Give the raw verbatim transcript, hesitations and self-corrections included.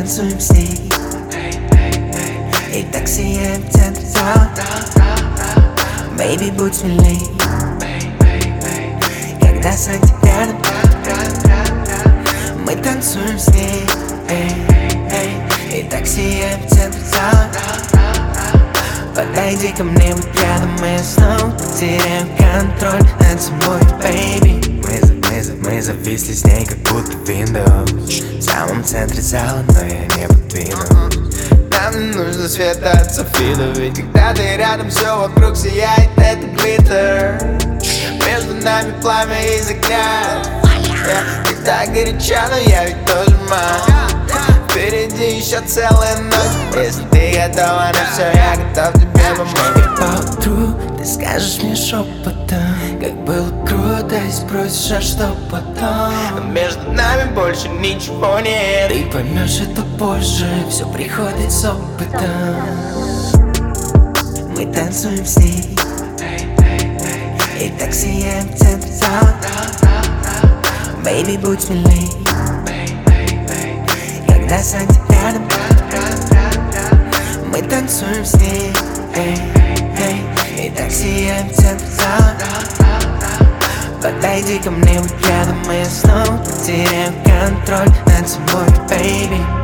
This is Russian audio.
танцуем с ней и так сияем в центре зала. Baby, будь смелей, когда Санти рядом. Мы танцуем с ней и так сияем в центре зала. Подойди ко мне, будь рядом, мы снова потеряем контроль над собой, baby. Мы, за, мы, за, мы зависли с ней, как будто Windows в самом центре зала, но я не подвинусь. Нам не нужно света от софита, ведь когда ты рядом, все вокруг сияет, это глиттер. Между нами пламя из огня. yeah. Когда горячо, но я ведь тоже маг. Впереди еще целая ночь. Если ты готова на все, я готов тебе помочь. И поутру ты скажешь мне шепотом, как было круто, и спросишь, а что потом. Между нами больше ничего нет. Ты поймешь это позже, все приходит с опытом. Мы танцуем с ней и так сияем в центре зала. Baby, будь смелей, когда Санти рядом. Мы танцуем с ней и так сияем в центре зала. Подойди ко мне, будь рядом, мы снова потеряем контроль над собой, baby.